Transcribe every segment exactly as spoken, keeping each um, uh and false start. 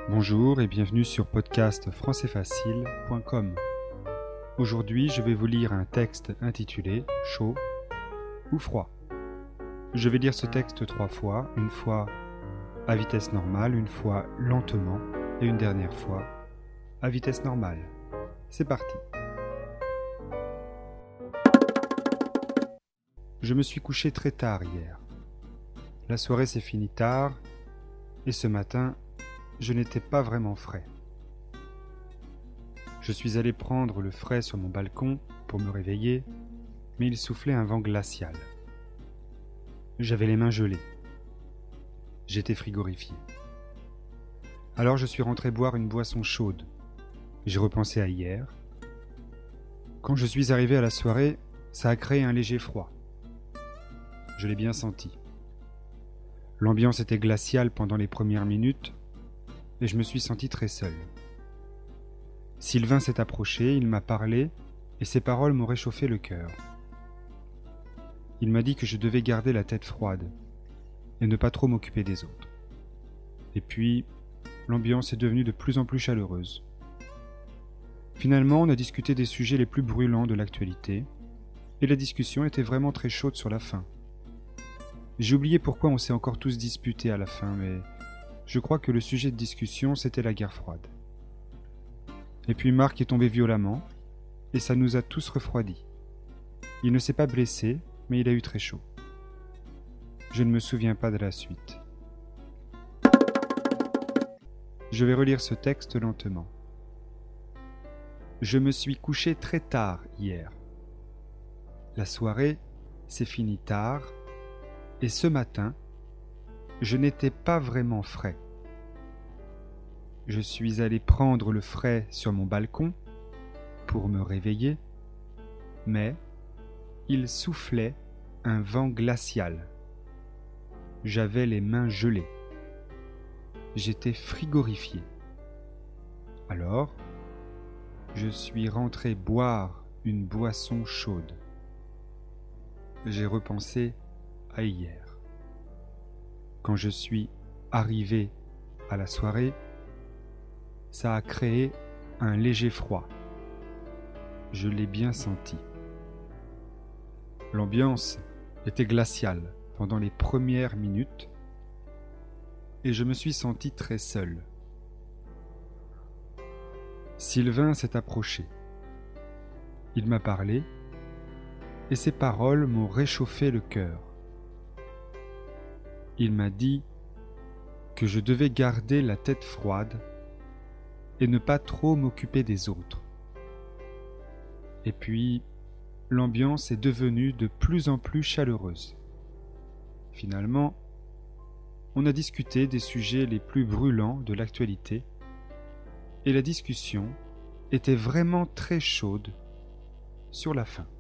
Bonjour et bienvenue sur podcast français facile point com. Aujourd'hui, je vais vous lire un texte intitulé « Chaud ou froid ». Je vais lire ce texte trois fois, une fois à vitesse normale, une fois lentement et une dernière fois à vitesse normale. C'est parti. Je me suis couché très tard hier. La soirée s'est finie tard et ce matin, je n'étais pas vraiment frais. Je suis allé prendre le frais sur mon balcon pour me réveiller, mais il soufflait un vent glacial. J'avais les mains gelées. J'étais frigorifié. Alors je suis rentré boire une boisson chaude. J'ai repensé à hier. Quand je suis arrivé à la soirée, ça a créé un léger froid. Je l'ai bien senti. L'ambiance était glaciale pendant les premières minutes, et je me suis senti très seul. Sylvain s'est approché, il m'a parlé, et ses paroles m'ont réchauffé le cœur. Il m'a dit que je devais garder la tête froide, et ne pas trop m'occuper des autres. Et puis, l'ambiance est devenue de plus en plus chaleureuse. Finalement, on a discuté des sujets les plus brûlants de l'actualité, et la discussion était vraiment très chaude sur la fin. J'ai oublié pourquoi on s'est encore tous disputés à la fin, mais je crois que le sujet de discussion, c'était la guerre froide. Et puis Marc est tombé violemment, et ça nous a tous refroidis. Il ne s'est pas blessé, mais il a eu très chaud. Je ne me souviens pas de la suite. Je vais relire ce texte lentement. Je me suis couché très tard hier. La soirée s'est finie tard, et ce matin, je n'étais pas vraiment frais. Je suis allé prendre le frais sur mon balcon pour me réveiller, mais il soufflait un vent glacial. J'avais les mains gelées. J'étais frigorifié. Alors, je suis rentré boire une boisson chaude. J'ai repensé à hier. Quand je suis arrivé à la soirée, ça a créé un léger froid. Je l'ai bien senti. L'ambiance était glaciale pendant les premières minutes et je me suis senti très seul. Sylvain s'est approché. Il m'a parlé et ses paroles m'ont réchauffé le cœur. Il m'a dit que je devais garder la tête froide et ne pas trop m'occuper des autres. Et puis, l'ambiance est devenue de plus en plus chaleureuse. Finalement, on a discuté des sujets les plus brûlants de l'actualité et la discussion était vraiment très chaude sur la fin.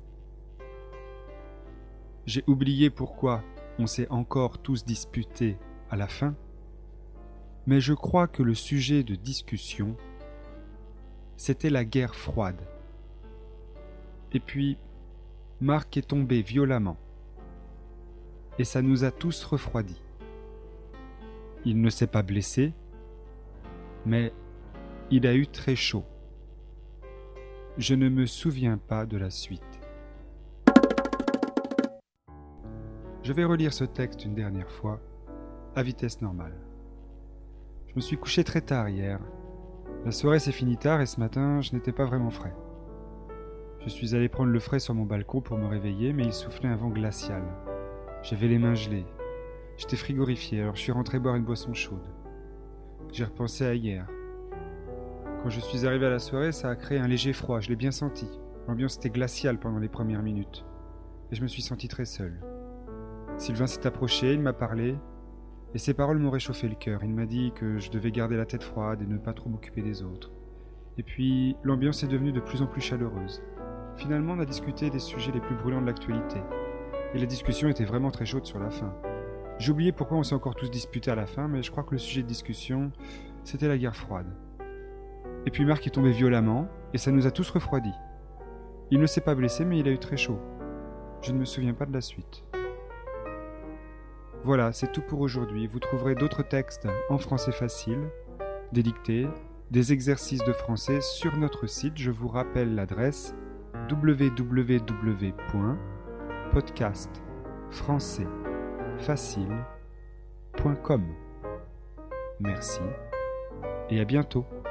J'ai oublié pourquoi on s'est encore tous disputés à la fin, mais je crois que le sujet de discussion, c'était la guerre froide. Et puis, Marc est tombé violemment, et ça nous a tous refroidis. Il ne s'est pas blessé, mais il a eu très chaud. Je ne me souviens pas de la suite. Je vais relire ce texte une dernière fois, à vitesse normale. Je me suis couché très tard hier. La soirée s'est finie tard et ce matin, je n'étais pas vraiment frais. Je suis allé prendre le frais sur mon balcon pour me réveiller, mais il soufflait un vent glacial. J'avais les mains gelées. J'étais frigorifié, alors je suis rentré boire une boisson chaude. J'ai repensé à hier. Quand je suis arrivé à la soirée, ça a créé un léger froid, je l'ai bien senti. L'ambiance était glaciale pendant les premières minutes. Et je me suis senti très seul. Sylvain s'est approché, il m'a parlé, et ses paroles m'ont réchauffé le cœur. Il m'a dit que je devais garder la tête froide et ne pas trop m'occuper des autres. Et puis, l'ambiance est devenue de plus en plus chaleureuse. Finalement, on a discuté des sujets les plus brûlants de l'actualité. Et la discussion était vraiment très chaude sur la fin. J'ai oublié pourquoi on s'est encore tous disputés à la fin, mais je crois que le sujet de discussion, c'était la guerre froide. Et puis Marc est tombé violemment, et ça nous a tous refroidis. Il ne s'est pas blessé, mais il a eu très chaud. Je ne me souviens pas de la suite. Voilà, c'est tout pour aujourd'hui. Vous trouverez d'autres textes en français facile des dictées, des exercices de français sur notre site. Je vous rappelle l'adresse w w w point podcast français facile point com. Merci et à bientôt.